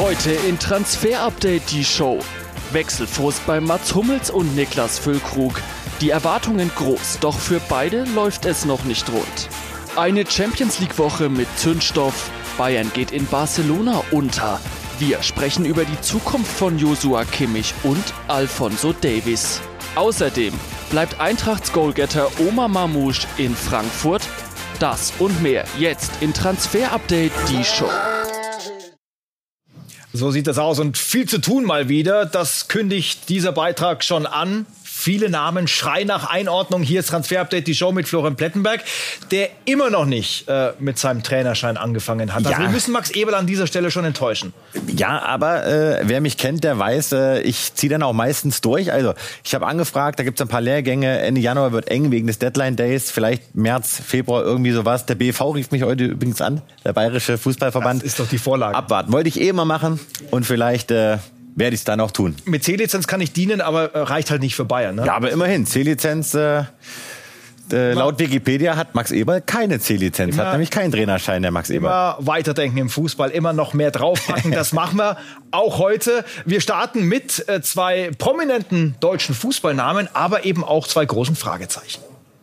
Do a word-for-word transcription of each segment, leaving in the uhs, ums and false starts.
Heute in Transfer Update die Show. Wechselfrust bei Mats Hummels und Niklas Füllkrug. Die Erwartungen groß, doch für beide läuft es noch nicht rund. Eine Champions-League-Woche mit Zündstoff. Bayern geht in Barcelona unter. Wir sprechen über die Zukunft von Joshua Kimmich und Alphonso Davies. Außerdem bleibt Eintrachts Goalgetter Omar Mamouche in Frankfurt. Das und mehr jetzt in Transfer Update die Show. So sieht das aus und viel zu tun mal wieder. Das kündigt dieser Beitrag schon an. Viele Namen schreien nach Einordnung. Hier ist Transfer Update, die Show mit Florian Plettenberg, der immer noch nicht äh, mit seinem Trainerschein angefangen hat. Also ja. wir müssen Max Eberl an dieser Stelle schon enttäuschen. Ja, aber äh, wer mich kennt, der weiß, äh, ich ziehe dann auch meistens durch. Also ich habe angefragt, da gibt es ein paar Lehrgänge. Ende Januar wird eng wegen des Deadline Days. Vielleicht März, Februar, irgendwie sowas. Der B V rief mich heute übrigens an, der Bayerische Fußballverband. Das ist doch die Vorlage. Abwarten. Wollte ich eh mal machen und vielleicht... Äh, werde ich es dann auch tun. Mit C-Lizenz kann ich dienen, aber äh, reicht halt nicht für Bayern. Ne? Ja, aber immerhin, C-Lizenz, äh, äh, laut Wikipedia hat Max Eberl keine C-Lizenz, Immer, hat nämlich keinen Trainerschein, der Max Eberl. Immer weiterdenken im Fußball, immer noch mehr draufpacken, das machen wir auch heute. Wir starten mit äh, zwei prominenten deutschen Fußballnamen, aber eben auch zwei großen Fragezeichen.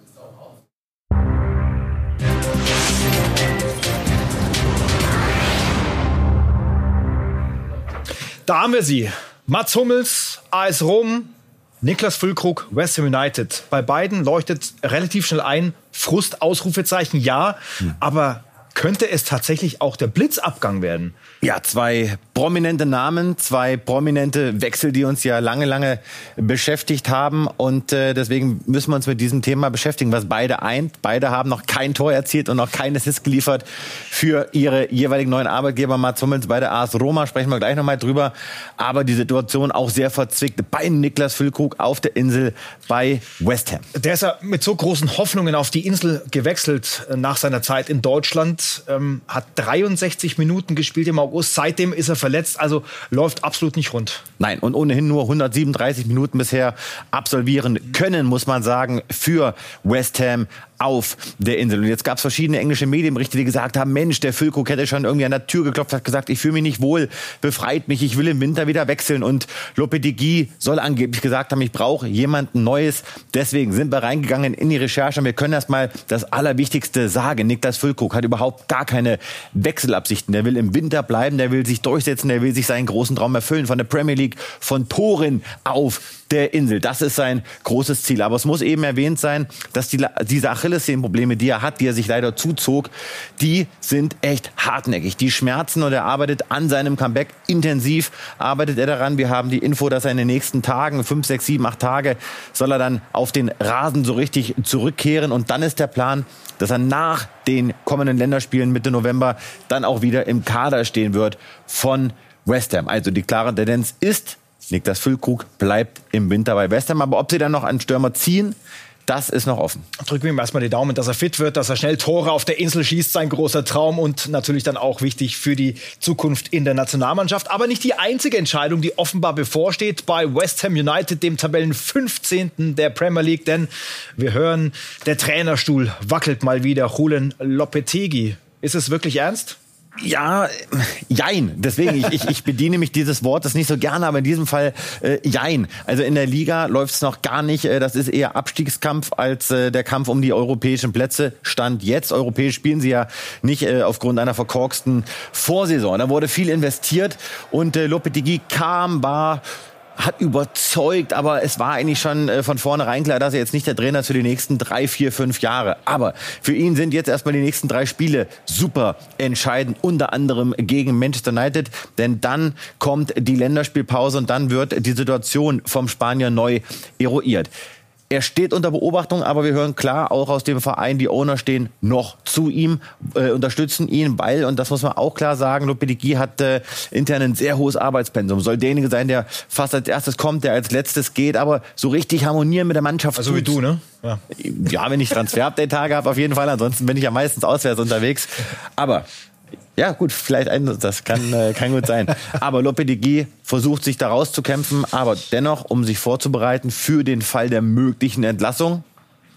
Da haben wir sie. Mats Hummels, A S Rom, Niklas Füllkrug, West Ham United. Bei beiden leuchtet relativ schnell ein, Frust, Ausrufezeichen, ja. Hm. Aber könnte es tatsächlich auch der Blitzabgang werden? Ja, zwei prominente Namen, zwei prominente Wechsel, die uns ja lange, lange beschäftigt haben. Und äh, deswegen müssen wir uns mit diesem Thema beschäftigen, was beide eint. Beide haben noch kein Tor erzielt und noch kein Assist geliefert für ihre jeweiligen neuen Arbeitgeber. Mats Hummels bei der A S Roma, sprechen wir gleich nochmal drüber. Aber die Situation auch sehr verzwickt bei Niklas Füllkrug auf der Insel bei West Ham. Der ist ja mit so großen Hoffnungen auf die Insel gewechselt nach seiner Zeit in Deutschland. Ähm, hat dreiundsechzig Minuten gespielt im August. Seitdem ist er verletzt, also läuft absolut nicht rund. Nein, und ohnehin nur hundertsiebenunddreißig Minuten bisher absolvieren können, muss man sagen, für West Ham auf der Insel. Und jetzt gab es verschiedene englische Medienberichte, die gesagt haben, Mensch, der Füllkrug hätte schon irgendwie an der Tür geklopft, hat gesagt, ich fühle mich nicht wohl, befreit mich, ich will im Winter wieder wechseln. Und Lopetegui soll angeblich gesagt haben, ich brauche jemanden Neues. Deswegen sind wir reingegangen in die Recherche. Wir können erst mal das Allerwichtigste sagen. Niklas Füllkrug hat überhaupt gar keine Wechselabsichten. Der will im Winter bleiben, der will sich durchsetzen, der will sich seinen großen Traum erfüllen von der Premier League, von Toren auf der Insel. Das ist sein großes Ziel. Aber es muss eben erwähnt sein, dass die, diese Achillessehnenprobleme, die er hat, die er sich leider zuzog, die sind echt hartnäckig. Die schmerzen und er arbeitet an seinem Comeback intensiv, arbeitet er daran. Wir haben die Info, dass er in den nächsten Tagen, fünf, sechs, sieben, acht Tage, soll er dann auf den Rasen so richtig zurückkehren. Und dann ist der Plan, dass er nach den kommenden Länderspielen Mitte November dann auch wieder im Kader stehen wird von West Ham. Also die klare Tendenz ist, Niklas Füllkrug bleibt im Winter bei West Ham. Aber ob sie dann noch einen Stürmer ziehen, das ist noch offen. Drücken wir ihm erstmal die Daumen, dass er fit wird, dass er schnell Tore auf der Insel schießt, sein großer Traum und natürlich dann auch wichtig für die Zukunft in der Nationalmannschaft. Aber nicht die einzige Entscheidung, die offenbar bevorsteht bei West Ham United, dem Tabellen fünfzehnten der Premier League. Denn wir hören, der Trainerstuhl wackelt mal wieder. Julen Lopetegui. Ist es wirklich ernst? Ja, jein. Deswegen, ich, ich, ich bediene mich dieses Wortes nicht so gerne, aber in diesem Fall äh, jein. Also in der Liga läuft es noch gar nicht. Äh, das ist eher Abstiegskampf als äh, der Kampf um die europäischen Plätze. Stand jetzt. Europäisch spielen sie ja nicht äh, aufgrund einer verkorksten Vorsaison. Da wurde viel investiert und äh, Lopetegui kam, war... hat überzeugt, aber es war eigentlich schon äh, von vornherein klar, dass er jetzt nicht der Trainer ist für die nächsten drei, vier, fünf Jahre. Aber für ihn sind jetzt erstmal die nächsten drei Spiele super entscheidend, unter anderem gegen Manchester United, denn dann kommt die Länderspielpause und dann wird die Situation vom Spanier neu eruiert. Er steht unter Beobachtung, aber wir hören klar auch aus dem Verein, die Owner stehen noch zu ihm, äh, unterstützen ihn, weil, und das muss man auch klar sagen, Lopetegui hat äh, intern ein sehr hohes Arbeitspensum. Soll derjenige sein, der fast als erstes kommt, der als letztes geht, aber so richtig harmonieren mit der Mannschaft. Also wie du, ne? Ja, ja, wenn ich Transfer-Update-Tage habe, auf jeden Fall. Ansonsten bin ich ja meistens auswärts unterwegs. Aber ja, gut, vielleicht ein, das kann, äh, kann gut sein. Aber Lopetegui versucht sich da rauszukämpfen, aber dennoch, um sich vorzubereiten für den Fall der möglichen Entlassung,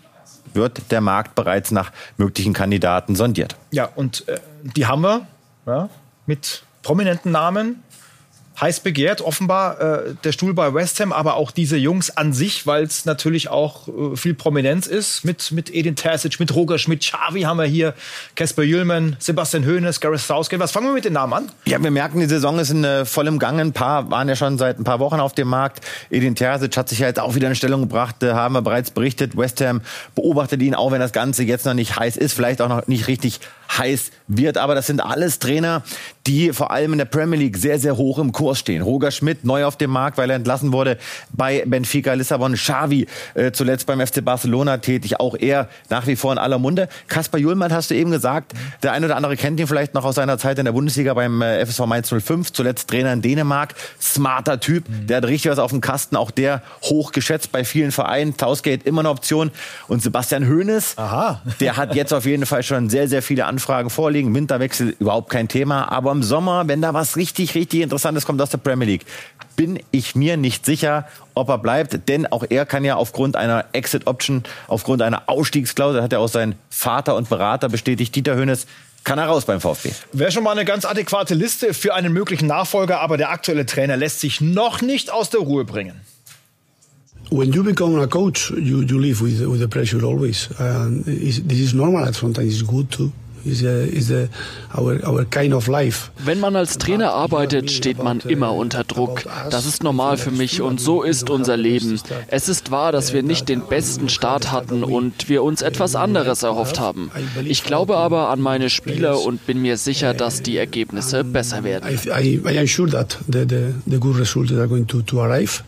wird der Markt bereits nach möglichen Kandidaten sondiert. Ja, und äh, die haben wir ja, mit prominenten Namen. heiß begehrt, offenbar äh, der Stuhl bei West Ham, aber auch diese Jungs an sich, weil es natürlich auch äh, viel Prominenz ist. Mit, mit Edin Terzic, mit Roger Schmidt, Xavi haben wir hier, Kasper Jüllmann, Sebastian Hoeneß, Gareth Southgate. Was fangen wir mit den Namen an? Ja, wir merken, die Saison ist in äh, vollem Gange. Ein paar waren ja schon seit ein paar Wochen auf dem Markt. Edin Terzic hat sich ja jetzt auch wieder in Stellung gebracht, äh, haben wir bereits berichtet. West Ham beobachtet ihn, auch wenn das Ganze jetzt noch nicht heiß ist, vielleicht auch noch nicht richtig heiß wird. Aber das sind alles Trainer, die vor allem in der Premier League sehr, sehr hoch im Kurs stehen. Roger Schmidt, neu auf dem Markt, weil er entlassen wurde bei Benfica Lissabon. Xavi, äh, zuletzt beim F C Barcelona tätig, auch er nach wie vor in aller Munde. Kasper Jüllmann, hast du eben gesagt, der eine oder andere kennt ihn vielleicht noch aus seiner Zeit in der Bundesliga beim äh, F S V Mainz null fünf, zuletzt Trainer in Dänemark. Smarter Typ, mhm. der hat richtig was auf dem Kasten, auch der hoch geschätzt bei vielen Vereinen. Southgate immer eine Option. Und Sebastian Hoeneß, Aha. der hat jetzt auf jeden Fall schon sehr, sehr viele Anfragen vorliegen. Winterwechsel überhaupt kein Thema, aber im Sommer, wenn da was richtig, richtig Interessantes kommt aus der Premier League, bin ich mir nicht sicher, ob er bleibt, denn auch er kann ja aufgrund einer Exit-Option, aufgrund einer Ausstiegsklausel, hat er auch sein Vater und Berater bestätigt, Dieter Hoeneß, kann er raus beim VfB. Wäre schon mal eine ganz adäquate Liste für einen möglichen Nachfolger, aber der aktuelle Trainer lässt sich noch nicht aus der Ruhe bringen. When you become a coach, you, you live with, with the pressure always. Uh, this is normal, sometimes it's good too. Is a, is a, our, our kind of life. Wenn man als Trainer arbeitet, steht man immer unter Druck. Das ist normal für mich und so ist unser Leben. Es ist wahr, dass wir nicht den besten Start hatten und wir uns etwas anderes erhofft haben. Ich glaube aber an meine Spieler und bin mir sicher, dass die Ergebnisse besser werden. I, I am sure that the, the, the good results are going to, to arrive.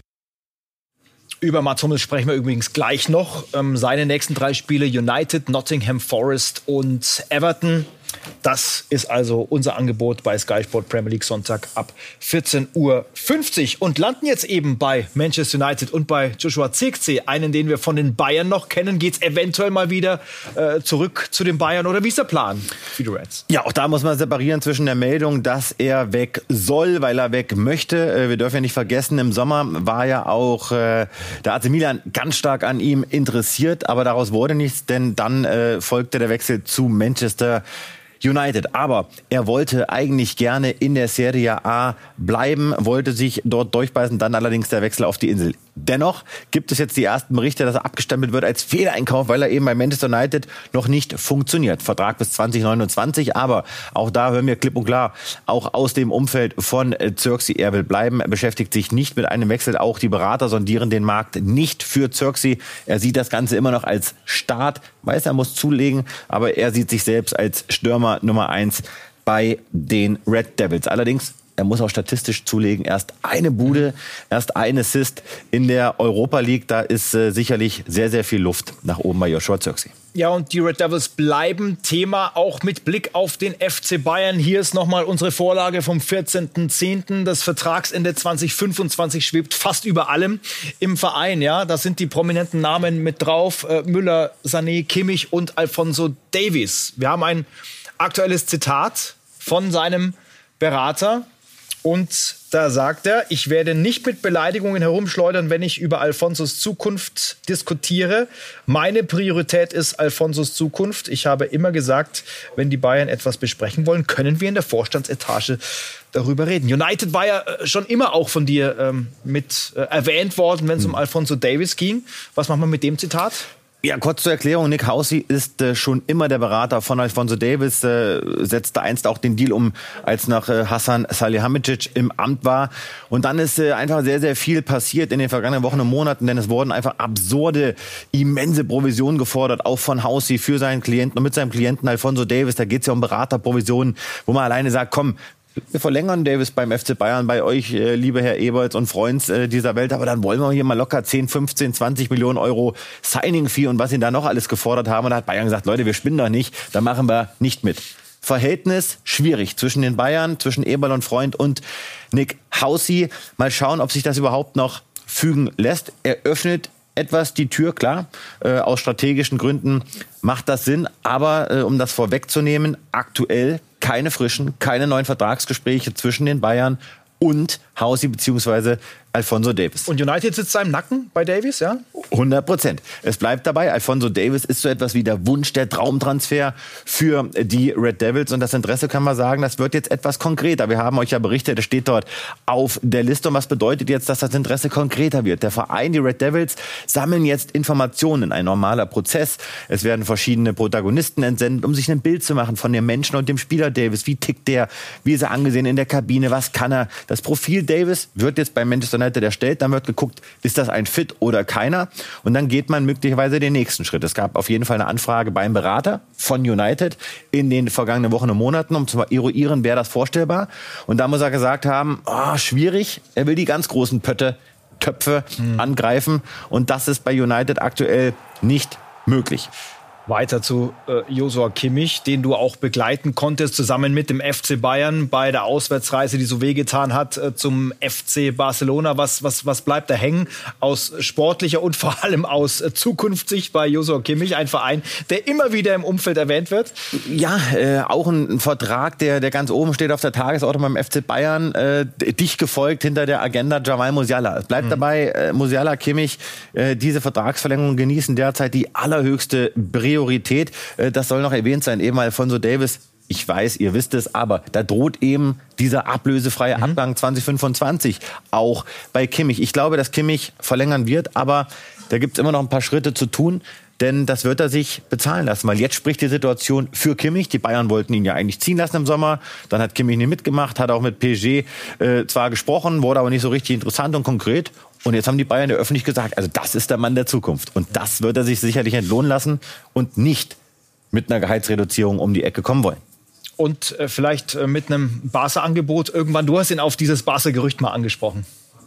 Über Mats Hummels sprechen wir übrigens gleich noch. Ähm, seine nächsten drei Spiele: United, Nottingham Forest und Everton. Das ist also unser Angebot bei Sky Sport Premier League Sonntag ab vierzehn Uhr fünfzig. Und landen jetzt eben bei Manchester United und bei Joshua Zirkzee. Einen, den wir von den Bayern noch kennen. Geht es eventuell mal wieder äh, zurück zu den Bayern? Oder wie ist der Plan für die Reds? Ja, auch da muss man separieren zwischen der Meldung, dass er weg soll, weil er weg möchte. Äh, wir dürfen ja nicht vergessen, im Sommer war ja auch äh, der A C Milan ganz stark an ihm interessiert. Aber daraus wurde nichts, denn dann äh, folgte der Wechsel zu Manchester United. Aber er wollte eigentlich gerne in der Serie A bleiben, wollte sich dort durchbeißen, dann allerdings der Wechsel auf die Insel. Dennoch gibt es jetzt die ersten Berichte, dass er abgestempelt wird als Fehleinkauf, weil er eben bei Manchester United noch nicht funktioniert. Vertrag bis zwanzig neunundzwanzig, aber auch da hören wir klipp und klar, auch aus dem Umfeld von Zirkzee, er will bleiben, er beschäftigt sich nicht mit einem Wechsel. Auch die Berater sondieren den Markt nicht für Zirkzee. Er sieht das Ganze immer noch als Start, weiß, er muss zulegen, aber er sieht sich selbst als Stürmer Nummer eins bei den Red Devils. Allerdings, er muss auch statistisch zulegen, erst eine Bude, erst ein Assist in der Europa League. Da ist äh, sicherlich sehr, sehr viel Luft nach oben bei Joshua Zirkzee. Ja, und die Red Devils bleiben Thema, auch mit Blick auf den F C Bayern. Hier ist nochmal unsere Vorlage vom vierzehnten zehnten Das Vertragsende zwanzig fünfundzwanzig schwebt fast über allem im Verein. Ja, da sind die prominenten Namen mit drauf. Äh, Müller, Sané, Kimmich und Alphonso Davies. Wir haben ein aktuelles Zitat von seinem Berater. Und da sagt er, ich werde nicht mit Beleidigungen herumschleudern, wenn ich über Alphonsos Zukunft diskutiere. Meine Priorität ist Alphonsos Zukunft. Ich habe immer gesagt, wenn die Bayern etwas besprechen wollen, können wir in der Vorstandsetage darüber reden. United war ja schon immer auch von dir ähm, mit äh, erwähnt worden, wenn es um Alphonso Davies ging. Was macht man mit dem Zitat? Ja, kurz zur Erklärung. Nick Housey ist äh, schon immer der Berater von Alphonso Davies, äh, setzte einst auch den Deal um, als nach äh, Hasan Salihamidzic im Amt war. Und dann ist äh, einfach sehr, sehr viel passiert in den vergangenen Wochen und Monaten, denn es wurden einfach absurde, immense Provisionen gefordert, auch von Housey für seinen Klienten und mit seinem Klienten Alphonso Davies. Da geht es ja um Beraterprovisionen, wo man alleine sagt, komm, wir verlängern Davies beim F C Bayern, bei euch, äh, liebe Herr Eberls und Freunds äh, dieser Welt, aber dann wollen wir hier mal locker zehn, fünfzehn, zwanzig Millionen Euro Signing-Fee und was sie da noch alles gefordert haben. Und da hat Bayern gesagt, Leute, wir spinnen doch nicht, da machen wir nicht mit. Verhältnis schwierig zwischen den Bayern, zwischen Eberl und Freund und Nick Housey. Mal schauen, ob sich das überhaupt noch fügen lässt. Er öffnet etwas die Tür, klar, äh, aus strategischen Gründen macht das Sinn, aber äh, um das vorwegzunehmen, aktuell keine frischen, keine neuen Vertragsgespräche zwischen den Bayern und Housey bzw. Alphonso Davies. Und United sitzt da im Nacken bei Davies, ja? hundert Prozent. Es bleibt dabei, Alphonso Davies ist so etwas wie der Wunsch, der Traumtransfer für die Red Devils. Und das Interesse, kann man sagen, das wird jetzt etwas konkreter. Wir haben euch ja berichtet, es steht dort auf der Liste. Und was bedeutet jetzt, dass das Interesse konkreter wird? Der Verein, die Red Devils, sammeln jetzt Informationen. Ein normaler Prozess. Es werden verschiedene Protagonisten entsendet, um sich ein Bild zu machen von dem Menschen und dem Spieler Davies. Wie tickt der? Wie ist er angesehen in der Kabine? Was kann er? Das Profil Davies wird jetzt bei Manchester United erstellt. Dann wird geguckt, ist das ein Fit oder keiner? Und dann geht man möglicherweise den nächsten Schritt. Es gab auf jeden Fall eine Anfrage beim Berater von United in den vergangenen Wochen und Monaten, um zu eruieren, wäre das vorstellbar. Und da muss er gesagt haben, oh, schwierig, er will die ganz großen Pötte, Töpfe hm. angreifen. Und das ist bei United aktuell nicht möglich. Weiter zu äh, Joshua Kimmich, den du auch begleiten konntest, zusammen mit dem F C Bayern bei der Auswärtsreise, die so wehgetan hat, äh, zum F C Barcelona. Was, was, was bleibt da hängen aus sportlicher und vor allem aus äh, Zukunftssicht bei Joshua Kimmich? Ein Verein, der immer wieder im Umfeld erwähnt wird. Ja, äh, auch ein, ein Vertrag, der, der ganz oben steht auf der Tagesordnung beim F C Bayern, äh, dicht gefolgt hinter der Agenda Jamal Musiala. Es bleibt mhm. dabei, äh, Musiala, Kimmich, äh, diese Vertragsverlängerung genießen derzeit die allerhöchste Priorität. Das soll noch erwähnt sein, eben Alphonso Davies. Ich weiß, ihr wisst es, aber da droht eben dieser ablösefreie mhm. Abgang zwanzig fünfundzwanzig auch bei Kimmich. Ich glaube, dass Kimmich verlängern wird, aber da gibt es immer noch ein paar Schritte zu tun, denn das wird er sich bezahlen lassen, weil jetzt spricht die Situation für Kimmich. Die Bayern wollten ihn ja eigentlich ziehen lassen im Sommer, dann hat Kimmich nicht mitgemacht, hat auch mit P S G äh, zwar gesprochen, wurde aber nicht so richtig interessant und konkret. Und jetzt haben die Bayern ja öffentlich gesagt, also das ist der Mann der Zukunft. Und das wird er sich sicherlich entlohnen lassen und nicht mit einer Gehaltsreduzierung um die Ecke kommen wollen. Und äh, vielleicht äh, mit einem Barca-Angebot irgendwann. Du hast ihn auf dieses Barca-Gerücht mal angesprochen.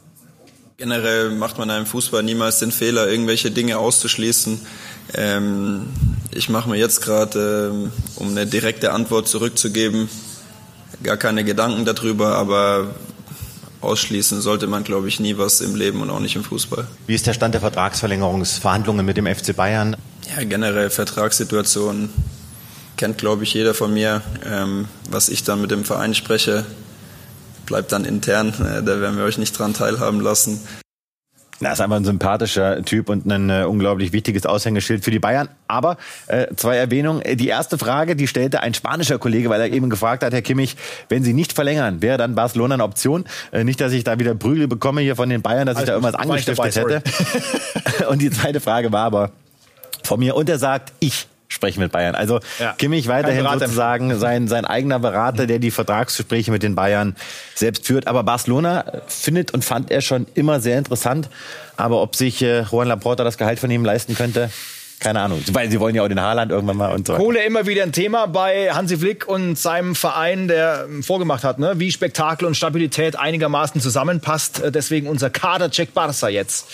Generell macht man einem Fußball niemals den Fehler, irgendwelche Dinge auszuschließen. Ähm, ich mache mir jetzt gerade, ähm, um eine direkte Antwort zurückzugeben, gar keine Gedanken darüber, aber ausschließen sollte man, glaube ich, nie was im Leben und auch nicht im Fußball. Wie ist der Stand der Vertragsverlängerungsverhandlungen mit dem F C Bayern? Ja, generell Vertragssituation kennt, glaube ich, jeder von mir. Ähm, was ich dann mit dem Verein spreche, bleibt dann intern. Äh, da werden wir euch nicht dran teilhaben lassen. Das ist einfach ein sympathischer Typ und ein äh, unglaublich wichtiges Aushängeschild für die Bayern. Aber äh, zwei Erwähnungen. Die erste Frage, die stellte ein spanischer Kollege, weil er eben gefragt hat, Herr Kimmich, wenn Sie nicht verlängern, wäre dann Barcelona eine Option? Äh, nicht, dass ich da wieder Prügel bekomme hier von den Bayern, dass also, ich da irgendwas angestiftet hätte. Und die zweite Frage war aber von mir. Und er sagt, ich spreche mit Bayern. Also ja, Kimmich weiterhin sozusagen sein, sein eigener Berater, der die Vertragsgespräche mit den Bayern selbst führt. Aber Barcelona findet und fand er schon immer sehr interessant. Aber ob sich äh, Juan Laporta das Gehalt von ihm leisten könnte, keine Ahnung. Weil sie wollen ja auch den Haaland irgendwann mal und so. Kohle immer wieder ein Thema bei Hansi Flick und seinem Verein, der vorgemacht hat, ne? Wie Spektakel und Stabilität einigermaßen zusammenpasst. Deswegen unser Kadercheck Barca jetzt.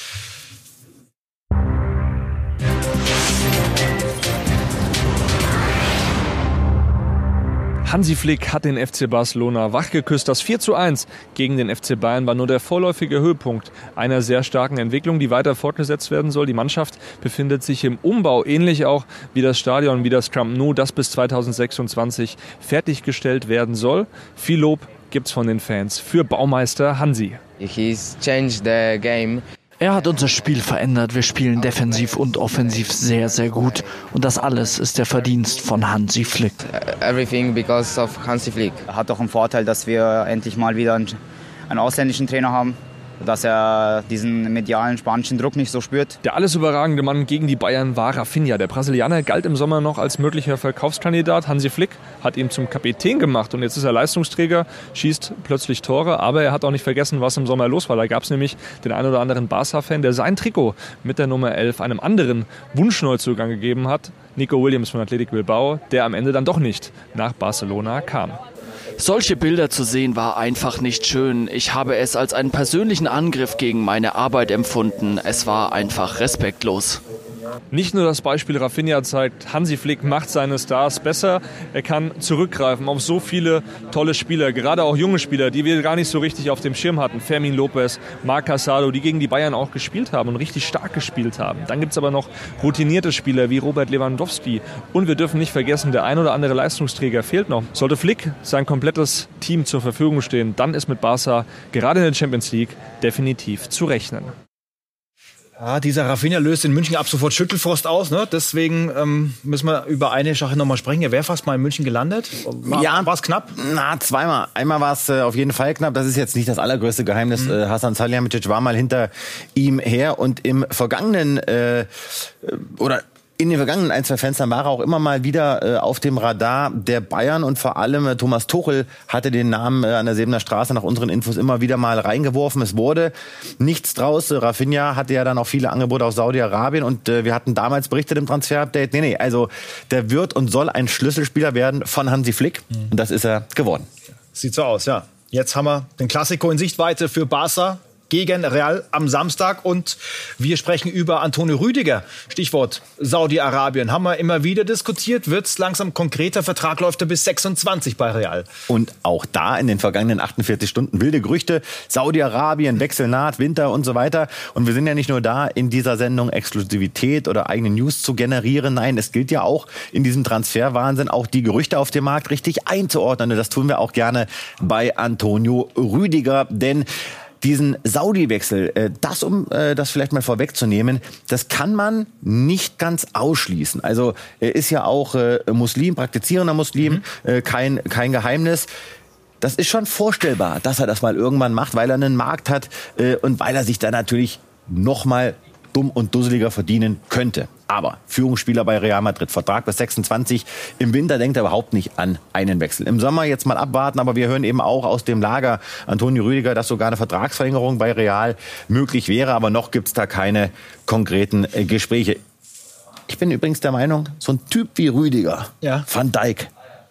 Hansi Flick hat den F C Barcelona wachgeküsst. Das vier zu eins gegen den F C Bayern war nur der vorläufige Höhepunkt einer sehr starken Entwicklung, die weiter fortgesetzt werden soll. Die Mannschaft befindet sich im Umbau, ähnlich auch wie das Stadion, wie das Camp Nou, das bis zweitausendsechsundzwanzig fertiggestellt werden soll. Viel Lob gibt's von den Fans für Baumeister Hansi. He's changed the game. Er hat unser Spiel verändert. Wir spielen defensiv und offensiv sehr, sehr gut. Und das alles ist der Verdienst von Hansi Flick. Everything because of Hansi Flick. Hat doch einen Vorteil, dass wir endlich mal wieder einen, einen ausländischen Trainer haben, dass er diesen medialen spanischen Druck nicht so spürt. Der alles überragende Mann gegen die Bayern war Rafinha. Der Brasilianer galt im Sommer noch als möglicher Verkaufskandidat. Hansi Flick hat ihn zum Kapitän gemacht und jetzt ist er Leistungsträger, schießt plötzlich Tore, aber er hat auch nicht vergessen, was im Sommer los war. Da gab es nämlich den einen oder anderen Barca-Fan, der sein Trikot mit der Nummer elf einem anderen Wunschneuzugang gegeben hat, Nico Williams von Athletic Bilbao, der am Ende dann doch nicht nach Barcelona kam. Solche Bilder zu sehen war einfach nicht schön. Ich habe es als einen persönlichen Angriff gegen meine Arbeit empfunden. Es war einfach respektlos. Nicht nur das Beispiel Rafinha zeigt, Hansi Flick macht seine Stars besser. Er kann zurückgreifen auf so viele tolle Spieler, gerade auch junge Spieler, die wir gar nicht so richtig auf dem Schirm hatten. Fermin Lopez, Marc Casado, die gegen die Bayern auch gespielt haben und richtig stark gespielt haben. Dann gibt es aber noch routinierte Spieler wie Robert Lewandowski. Und wir dürfen nicht vergessen, der ein oder andere Leistungsträger fehlt noch. Sollte Flick sein komplettes Team zur Verfügung stehen, dann ist mit Barca gerade in der Champions League definitiv zu rechnen. Ja, dieser Rafinha löst in München ab sofort Schüttelfrost aus. Ne? Deswegen ähm, müssen wir über eine Sache nochmal sprechen. Er wäre fast mal in München gelandet. War, ja, war es knapp? Na, zweimal. Einmal war es äh, auf jeden Fall knapp. Das ist jetzt nicht das allergrößte Geheimnis. Mhm. Äh, Hasan Salihamidzic war mal hinter ihm her. Und im vergangenen, äh, oder in den vergangenen ein, zwei Fenstern war er auch immer mal wieder äh, auf dem Radar der Bayern. Und vor allem äh, Thomas Tuchel hatte den Namen äh, an der Sebener Straße nach unseren Infos immer wieder mal reingeworfen. Es wurde nichts draus. Rafinha hatte ja dann auch viele Angebote aus Saudi-Arabien. Und äh, wir hatten damals berichtet im Transfer-Update, nee, nee, also der wird und soll ein Schlüsselspieler werden von Hansi Flick. Mhm. Und das ist er geworden. Sieht so aus, ja. Jetzt haben wir den Klassiko in Sichtweite für Barca gegen Real am Samstag und wir sprechen über Antonio Rüdiger. Stichwort Saudi-Arabien. Haben wir immer wieder diskutiert. Wird es langsam konkreter? Vertrag läuft er bis sechsundzwanzig bei Real. Und auch da in den vergangenen achtundvierzig Stunden wilde Gerüchte. Saudi-Arabien, Wechsel naht, Winter und so weiter. Und wir sind ja nicht nur da, in dieser Sendung Exklusivität oder eigene News zu generieren. Nein, es gilt ja auch in diesem Transferwahnsinn auch die Gerüchte auf dem Markt richtig einzuordnen. Und das tun wir auch gerne bei Antonio Rüdiger. Denn diesen Saudi-Wechsel, das um das vielleicht mal vorwegzunehmen, das kann man nicht ganz ausschließen. Also er ist ja auch Muslim, praktizierender Muslim, mhm. kein, kein Geheimnis. Das ist schon vorstellbar, dass er das mal irgendwann macht, weil er einen Markt hat und weil er sich da natürlich noch mal dumm und dusseliger verdienen könnte. Aber Führungsspieler bei Real Madrid, Vertrag bis sechsundzwanzig. Im Winter denkt er überhaupt nicht an einen Wechsel. Im Sommer jetzt mal abwarten, aber wir hören eben auch aus dem Lager Antonio Rüdiger, dass sogar eine Vertragsverlängerung bei Real möglich wäre. Aber noch gibt's da keine konkreten äh, Gespräche. Ich bin übrigens der Meinung, so ein Typ wie Rüdiger, ja. Van Dijk,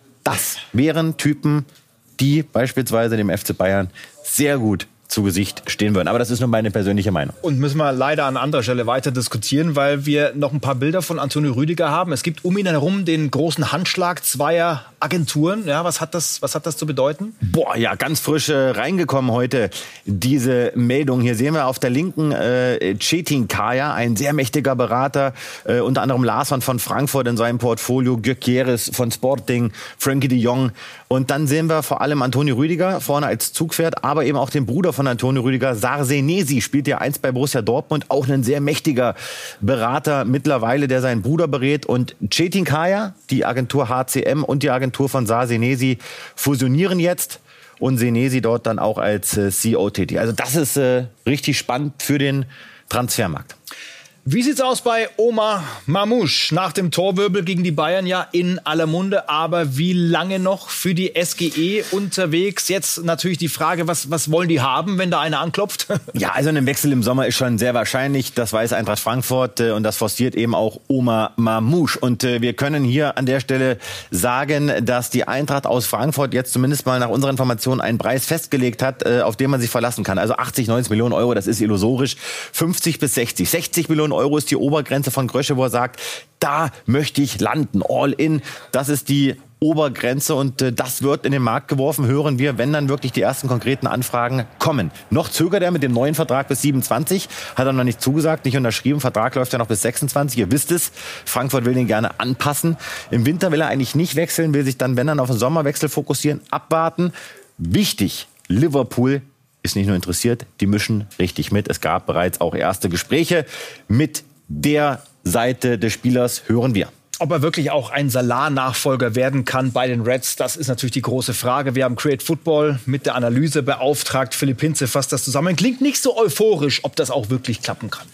das wären Typen, die beispielsweise dem F C Bayern sehr gut zu Gesicht stehen würden. Aber das ist nur meine persönliche Meinung. Und müssen wir leider an anderer Stelle weiter diskutieren, weil wir noch ein paar Bilder von Antonio Rüdiger haben. Es gibt um ihn herum den großen Handschlag zweier Agenturen. Ja, was hat das, was hat das zu bedeuten? Boah, ja, ganz frisch äh, reingekommen heute diese Meldung. Hier sehen wir auf der linken äh, Çetin Kaya, ein sehr mächtiger Berater, äh, unter anderem Larsson von Frankfurt in seinem Portfolio, Gyökeres von Sporting, Frankie de Jong. Und dann sehen wir vor allem Antonio Rüdiger vorne als Zugpferd, aber eben auch den Bruder von Antonio Rüdiger, Sarsenesi, spielt ja einst bei Borussia Dortmund, auch ein sehr mächtiger Berater mittlerweile, der seinen Bruder berät. Und Çetin Kaya, die Agentur H C M und die Agentur von Sarsenesi fusionieren jetzt und Senesi dort dann auch als äh, C E O tätig. Also das ist äh, richtig spannend für den Transfermarkt. Wie sieht's aus bei Omar Mamouche? Nach dem Torwirbel gegen die Bayern ja in aller Munde, aber wie lange noch für die S G E unterwegs? Jetzt natürlich die Frage, was, was wollen die haben, wenn da einer anklopft? Ja, also ein Wechsel im Sommer ist schon sehr wahrscheinlich. Das weiß Eintracht Frankfurt äh, und das forciert eben auch Omar Mamouche. Und äh, wir können hier an der Stelle sagen, dass die Eintracht aus Frankfurt jetzt zumindest mal nach unserer Information einen Preis festgelegt hat, äh, auf den man sich verlassen kann. Also achtzig, neunzig Millionen Euro, das ist illusorisch. fünfzig bis sechzig. sechzig Millionen Euro ist die Obergrenze von Krösche, wo er sagt, da möchte ich landen, all in. Das ist die Obergrenze und äh, das wird in den Markt geworfen, hören wir, wenn dann wirklich die ersten konkreten Anfragen kommen. Noch zögert er mit dem neuen Vertrag bis siebenundzwanzig, hat er noch nicht zugesagt, nicht unterschrieben. Vertrag läuft ja noch bis sechsundzwanzig, ihr wisst es. Frankfurt will den gerne anpassen. Im Winter will er eigentlich nicht wechseln, will sich dann, wenn dann, auf den Sommerwechsel fokussieren, abwarten. Wichtig, Liverpool ist nicht nur interessiert, die mischen richtig mit. Es gab bereits auch erste Gespräche mit der Seite des Spielers, hören wir. Ob er wirklich auch ein Salah-Nachfolger werden kann bei den Reds, das ist natürlich die große Frage. Wir haben Create Football mit der Analyse beauftragt. Philipp Hinze fasst das zusammen. Klingt nicht so euphorisch, ob das auch wirklich klappen kann.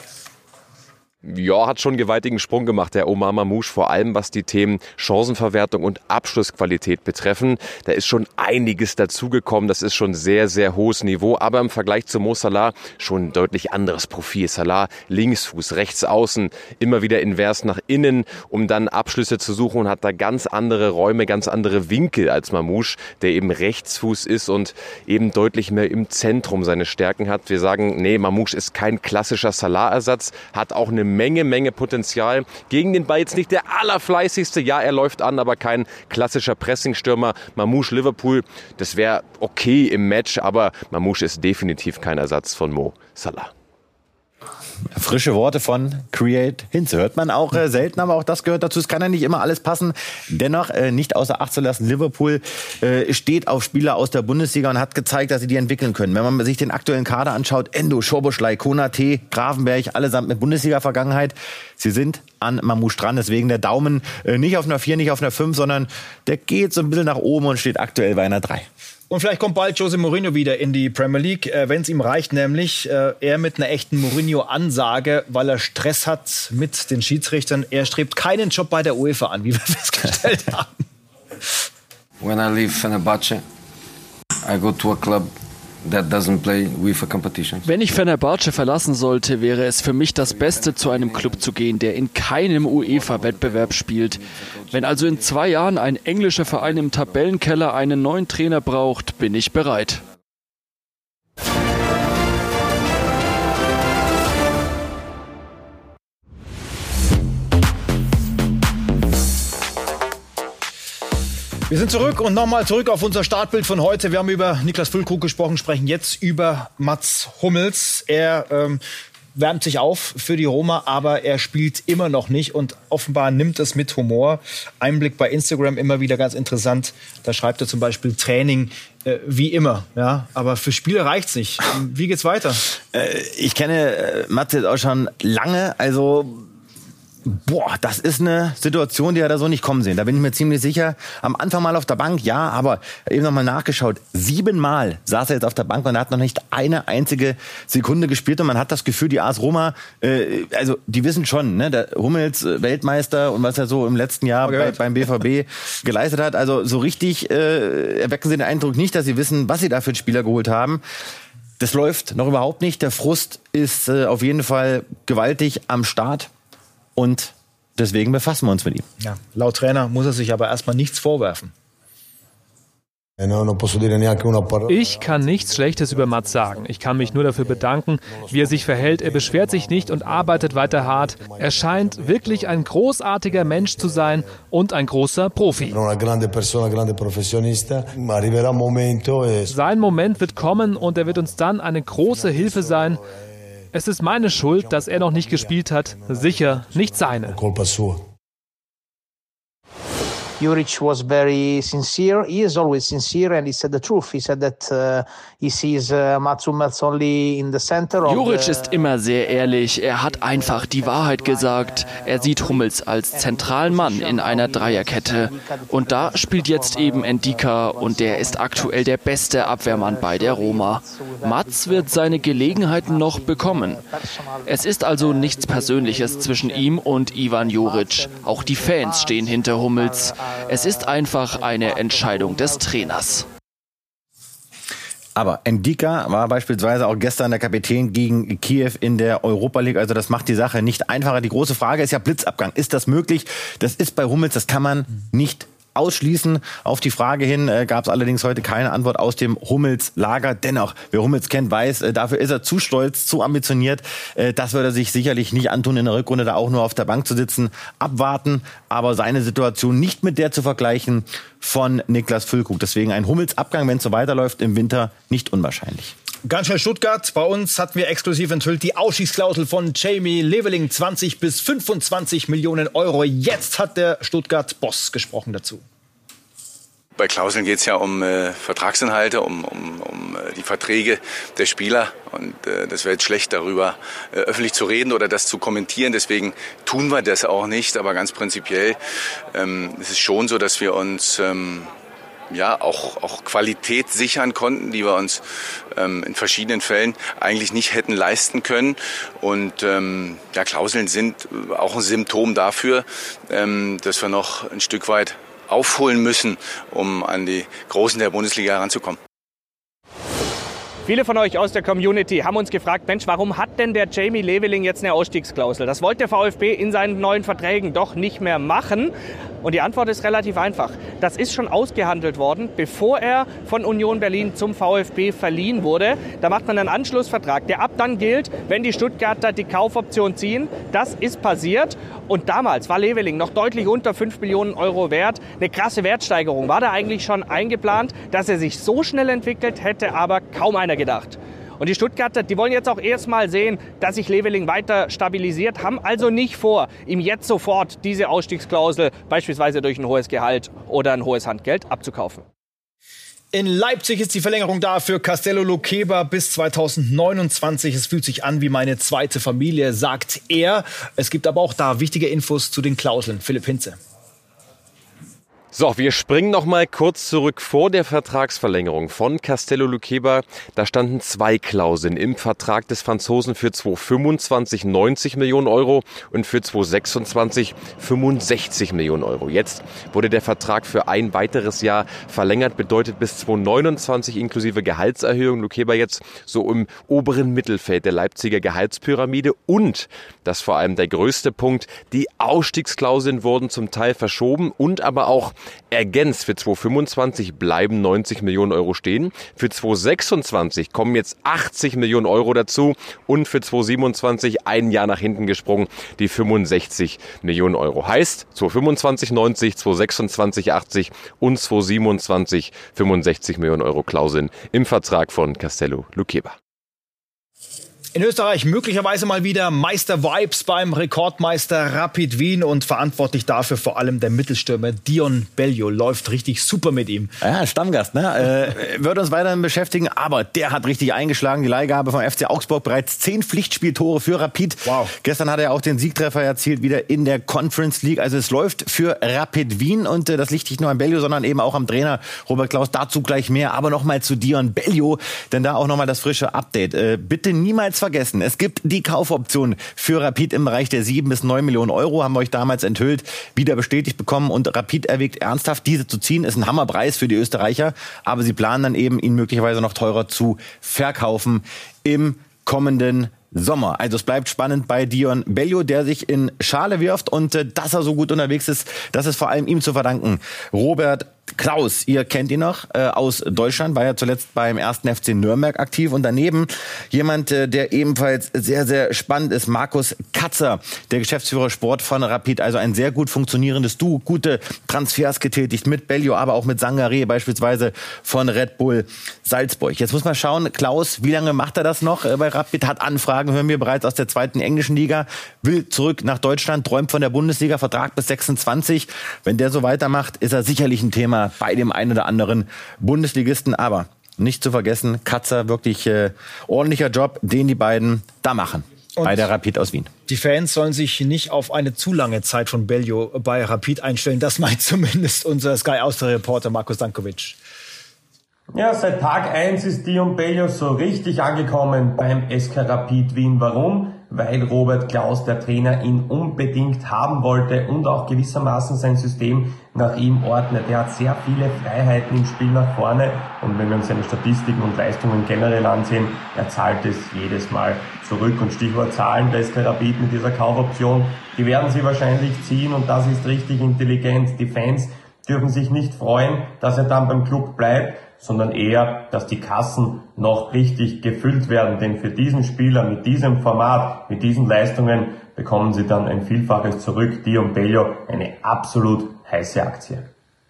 Ja, hat schon einen gewaltigen Sprung gemacht, der Omar Mamouche, vor allem was die Themen Chancenverwertung und Abschlussqualität betreffen. Da ist schon einiges dazugekommen, das ist schon sehr, sehr hohes Niveau, aber im Vergleich zu Mo Salah schon ein deutlich anderes Profil. Salah Linksfuß, rechts außen, immer wieder invers nach innen, um dann Abschlüsse zu suchen und hat da ganz andere Räume, ganz andere Winkel als Mamouche, der eben Rechtsfuß ist und eben deutlich mehr im Zentrum seine Stärken hat. Wir sagen, nee, Mamouche ist kein klassischer Salah-Ersatz, hat auch eine Menge, Menge Potenzial. Gegen den Ball jetzt nicht der allerfleißigste. Ja, er läuft an, aber kein klassischer Pressingstürmer. Mamouche Liverpool, das wäre okay im Match, aber Mamouche ist definitiv kein Ersatz von Mo Salah. Frische Worte von Create Hinze. Hört man auch äh, selten, aber auch das gehört dazu. Es kann ja nicht immer alles passen. Dennoch äh, nicht außer Acht zu lassen. Liverpool äh, steht auf Spieler aus der Bundesliga und hat gezeigt, dass sie die entwickeln können. Wenn man sich den aktuellen Kader anschaut, Endo, Szoboszlai, Konaté, Gravenberch, allesamt mit Bundesliga-Vergangenheit. Sie sind an Mamouche dran. Deswegen der Daumen äh, nicht auf einer vier, nicht auf einer fünf, sondern der geht so ein bisschen nach oben und steht aktuell bei einer drei. Und vielleicht kommt bald Jose Mourinho wieder in die Premier League, äh, wenn es ihm reicht, nämlich äh, er mit einer echten Mourinho-Ansage, weil er Stress hat mit den Schiedsrichtern. Er strebt keinen Job bei der UEFA an, wie wir festgestellt haben. When I leave Fenerbahce, I go to a club that doesn't play UEFA competitions. Wenn ich Fenerbahce verlassen sollte, wäre es für mich das Beste, zu einem Club zu gehen, der in keinem UEFA-Wettbewerb spielt. Wenn also in zwei Jahren ein englischer Verein im Tabellenkeller einen neuen Trainer braucht, bin ich bereit. Wir sind zurück und nochmal zurück auf unser Startbild von heute. Wir haben über Niklas Füllkrug gesprochen, sprechen jetzt über Mats Hummels. Er ähm, wärmt sich auf für die Roma, aber er spielt immer noch nicht und offenbar nimmt es mit Humor. Einblick bei Instagram immer wieder ganz interessant. Da schreibt er zum Beispiel Training äh, wie immer, ja, aber für Spiele reicht's nicht. Wie geht's weiter? Äh, ich kenne äh, Mats jetzt auch schon lange, also boah, das ist eine Situation, die er da so nicht kommen sehen. Da bin ich mir ziemlich sicher. Am Anfang mal auf der Bank, ja, aber eben noch mal nachgeschaut. Siebenmal saß er jetzt auf der Bank und er hat noch nicht eine einzige Sekunde gespielt. Und man hat das Gefühl, die A S Roma, äh, also die wissen schon, ne, der Hummels Weltmeister und was er so im letzten Jahr bei, beim B V B geleistet hat. Also so richtig äh, erwecken sie den Eindruck nicht, dass sie wissen, was sie da für einen Spieler geholt haben. Das läuft noch überhaupt nicht. Der Frust ist äh, auf jeden Fall gewaltig am Start. Und deswegen befassen wir uns mit ihm. Ja, laut Trainer muss er sich aber erstmal nichts vorwerfen. Ich kann nichts Schlechtes über Mats sagen. Ich kann mich nur dafür bedanken, wie er sich verhält. Er beschwert sich nicht und arbeitet weiter hart. Er scheint wirklich ein großartiger Mensch zu sein und ein großer Profi. Sein Moment wird kommen und er wird uns dann eine große Hilfe sein. Es ist meine Schuld, dass er noch nicht gespielt hat. Sicher nicht seine. Juric was very sincere. He is always sincere and he said the truth. He said that uh, he sees uh, Mats Hummels only in the center of Juric ist immer sehr ehrlich. Er hat einfach die Wahrheit gesagt. Er sieht Hummels als zentralen Mann in einer Dreierkette. Und da spielt jetzt eben Ndicka und der ist aktuell der beste Abwehrmann bei der Roma. Mats wird seine Gelegenheiten noch bekommen. Es ist also nichts Persönliches zwischen ihm und Ivan Juric. Auch die Fans stehen hinter Hummels. Es ist einfach eine Entscheidung des Trainers. Aber Ndicka war beispielsweise auch gestern der Kapitän gegen Kiew in der Europa League. Also das macht die Sache nicht einfacher. Die große Frage ist ja Blitzabgang. Ist das möglich? Das ist bei Hummels, das kann man nicht ausschließen. Auf die Frage hin äh, gab es allerdings heute keine Antwort aus dem Hummels-Lager. Dennoch, wer Hummels kennt, weiß, äh, dafür ist er zu stolz, zu ambitioniert. Äh, das würde er sich sicherlich nicht antun, in der Rückrunde da auch nur auf der Bank zu sitzen. Abwarten, aber seine Situation nicht mit der zu vergleichen von Niklas Füllkrug. Deswegen ein Hummels-Abgang, wenn es so weiterläuft, im Winter nicht unwahrscheinlich. Ganz schnell Stuttgart. Bei uns hatten wir exklusiv enthüllt die Ausstiegsklausel von Jamie Leveling. zwanzig bis fünfundzwanzig Millionen Euro. Jetzt hat der Stuttgart-Boss gesprochen dazu. Bei Klauseln geht es ja um äh, Vertragsinhalte, um, um, um äh, die Verträge der Spieler. Und äh, das wäre jetzt schlecht, darüber äh, öffentlich zu reden oder das zu kommentieren. Deswegen tun wir das auch nicht. Aber ganz prinzipiell ähm, ist es schon so, dass wir uns ähm, ja auch, auch Qualität sichern konnten, die wir uns ähm, in verschiedenen Fällen eigentlich nicht hätten leisten können. Und ähm, ja, Klauseln sind auch ein Symptom dafür, ähm, dass wir noch ein Stück weit aufholen müssen, um an die Großen der Bundesliga heranzukommen. Viele von euch aus der Community haben uns gefragt, Mensch, warum hat denn der Jamie Leveling jetzt eine Ausstiegsklausel? Das wollte der VfB in seinen neuen Verträgen doch nicht mehr machen. Und die Antwort ist relativ einfach. Das ist schon ausgehandelt worden, bevor er von Union Berlin zum VfB verliehen wurde. Da macht man einen Anschlussvertrag, der ab dann gilt, wenn die Stuttgarter die Kaufoption ziehen. Das ist passiert. Und damals war Leveling noch deutlich unter fünf Millionen Euro wert. Eine krasse Wertsteigerung war da eigentlich schon eingeplant. Dass er sich so schnell entwickelt, hätte aber kaum einer gedacht. Und die Stuttgarter, die wollen jetzt auch erstmal sehen, dass sich Leveling weiter stabilisiert, haben also nicht vor, ihm jetzt sofort diese Ausstiegsklausel beispielsweise durch ein hohes Gehalt oder ein hohes Handgeld abzukaufen. In Leipzig ist die Verlängerung da für Castello Luqueba bis zweitausendneunundzwanzig. Es fühlt sich an wie meine zweite Familie, sagt er. Es gibt aber auch da wichtige Infos zu den Klauseln. Philipp Hinze. So, wir springen noch mal kurz zurück vor der Vertragsverlängerung von Castello Luqueba. Da standen zwei Klauseln im Vertrag des Franzosen für zweitausendfünfundzwanzig neunzig Millionen Euro und für zweitausendsechsundzwanzig fünfundsechzig Millionen Euro. Jetzt wurde der Vertrag für ein weiteres Jahr verlängert, bedeutet bis zweitausendneunundzwanzig inklusive Gehaltserhöhung. Luqueba jetzt so im oberen Mittelfeld der Leipziger Gehaltspyramide und, das vor allem der größte Punkt, die Ausstiegsklauseln wurden zum Teil verschoben und aber auch ergänzt. Für zweitausendfünfundzwanzig bleiben neunzig Millionen Euro stehen. Für zweitausendsechsundzwanzig kommen jetzt achtzig Millionen Euro dazu und für zweitausendsiebenundzwanzig ein Jahr nach hinten gesprungen, die fünfundsechzig Millionen Euro. Heißt zweitausendfünfundzwanzig neunzig, zweitausendsechsundzwanzig achtzig und zweitausendsiebenundzwanzig fünfundsechzig Millionen Euro Klauseln im Vertrag von Castello Luqueba. In Österreich möglicherweise mal wieder Meister-Vibes beim Rekordmeister Rapid Wien und verantwortlich dafür vor allem der Mittelstürmer Dion Bellio. Läuft richtig super mit ihm. Ja, Stammgast, ne? Äh, wird uns weiterhin beschäftigen, aber der hat richtig eingeschlagen. Die Leihgabe vom F C Augsburg, bereits zehn Pflichtspieltore für Rapid. Wow. Gestern hat er auch den Siegtreffer erzielt, wieder in der Conference League. Also es läuft für Rapid Wien und äh, das liegt nicht nur am Bellio, sondern eben auch am Trainer Robert Klaus. Dazu gleich mehr, aber nochmal zu Dion Bellio, denn da auch nochmal das frische Update. Äh, bitte niemals vergessen, es gibt die Kaufoption für Rapid im Bereich der sieben bis neun Millionen Euro, haben wir euch damals enthüllt, wieder bestätigt bekommen und Rapid erwägt ernsthaft, diese zu ziehen. Ist ein Hammerpreis für die Österreicher, aber sie planen dann eben, ihn möglicherweise noch teurer zu verkaufen im kommenden Sommer. Also es bleibt spannend bei Dion Bellio, der sich in Schale wirft und äh, dass er so gut unterwegs ist, das ist vor allem ihm zu verdanken. Robert Klaus, ihr kennt ihn noch äh, aus Deutschland, war ja zuletzt beim ersten F C Nürnberg aktiv und daneben jemand, äh, der ebenfalls sehr, sehr spannend ist, Markus Katzer, der Geschäftsführer Sport von Rapid, also ein sehr gut funktionierendes Duo, gute Transfers getätigt mit Bellio, aber auch mit Sangaré beispielsweise von Red Bull Salzburg. Jetzt muss man schauen, Klaus, wie lange macht er das noch äh, bei Rapid, hat Anfragen, hören wir bereits aus der zweiten englischen Liga, will zurück nach Deutschland, träumt von der Bundesliga, Vertrag bis sechsundzwanzig. Wenn der so weitermacht, ist er sicherlich ein Thema bei dem einen oder anderen Bundesligisten. Aber nicht zu vergessen, Katzer, wirklich äh, ordentlicher Job, den die beiden da machen. Und bei der Rapid aus Wien. Die Fans sollen sich nicht auf eine zu lange Zeit von Bellio bei Rapid einstellen. Das meint zumindest unser Sky Austria-Reporter Markus Dankovic. Ja, seit Tag eins ist Dion Bellio so richtig angekommen beim S K Rapid Wien. Warum? Weil Robert Klaus, der Trainer, ihn unbedingt haben wollte und auch gewissermaßen sein System nach ihm ordnet. Er hat sehr viele Freiheiten im Spiel nach vorne und wenn wir uns seine Statistiken und Leistungen generell ansehen, er zahlt es jedes Mal zurück. Und Stichwort Zahlen, der S K Rapid mit dieser Kaufoption, die werden sie wahrscheinlich ziehen und das ist richtig intelligent. Die Fans dürfen sich nicht freuen, dass er dann beim Club bleibt, sondern eher, dass die Kassen noch richtig gefüllt werden. Denn für diesen Spieler mit diesem Format, mit diesen Leistungen bekommen sie dann ein Vielfaches zurück. Dion Bellio, eine absolut heiße Aktie.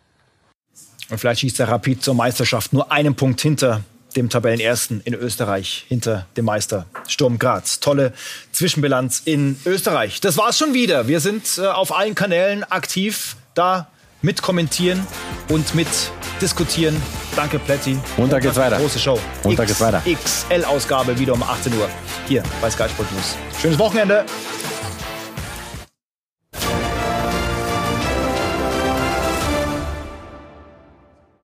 Und vielleicht schießt der Rapid zur Meisterschaft nur einen Punkt hinter dem Tabellenersten in Österreich, hinter dem Meister Sturm Graz. Tolle Zwischenbilanz in Österreich. Das war's schon wieder. Wir sind äh, auf allen Kanälen aktiv, da mit kommentieren und mit diskutieren. Danke, Plätti. Montag geht's weiter. Große Show. Montag geht's weiter. X L-Ausgabe wieder um achtzehn Uhr hier bei Sky Sport News. Schönes Wochenende.